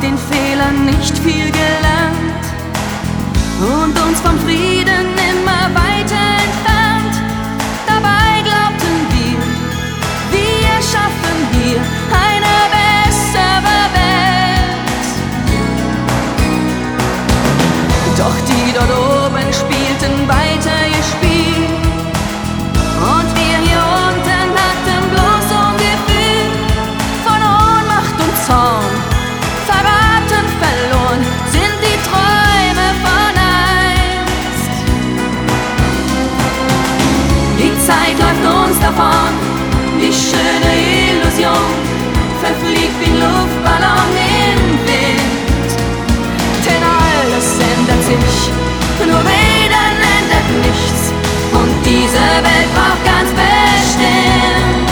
den Fehlern nicht viel gelernt und uns vom Frieden immer weiter entfernt. Dabei glaubten wir schaffen hier eine bessere Welt. Doch die dort oben spielten weiter ihr Spiel und wir hier unten hatten bloß so ein Gefühl von Ohnmacht und Zorn. Verraten, verloren sind die Träume von einst. Die Zeit läuft uns davon, die schöne Illusion verfliegt wie ein Luftballon im Wind. Denn alles ändert sich, nur reden ändert nichts und diese Welt braucht ganz bestimmt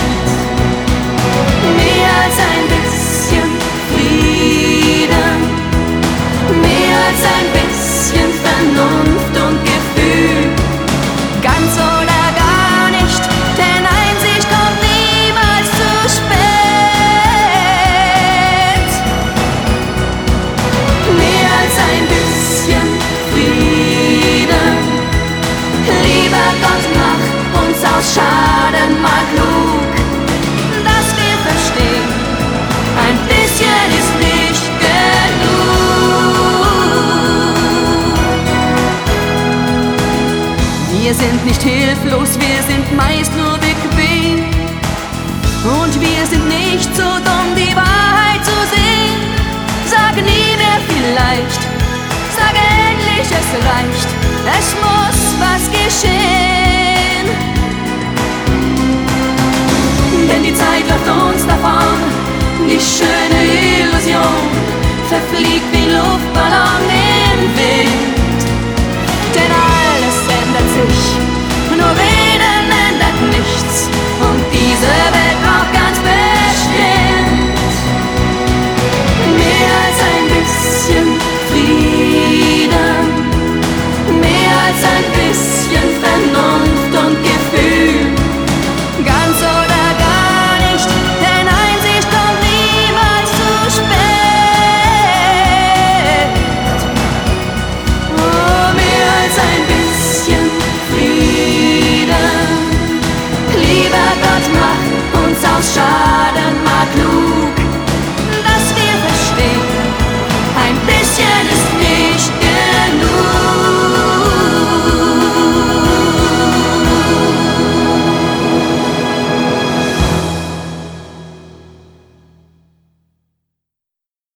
mehr als ein bisschen Frieden, mehr als ein bisschen Vernunft und Gefühl. Ganz oder gar nicht, denn Einsicht kommt niemals zu spät. Mehr als ein bisschen Frieden, lieber Gott, mach uns aus Schaden mal klug, dass wir verstehen, ein bisschen ist nicht genug. Wir sind nicht hilflos, wir sind meist nur bequem und wir sind nicht so dumm, die Wahrheit zu sehen. Sag nie mehr vielleicht, sag endlich, es reicht, es muss was geschehen. Denn die Zeit läuft uns davon, die schöne Illusion verfliegt wie Luft.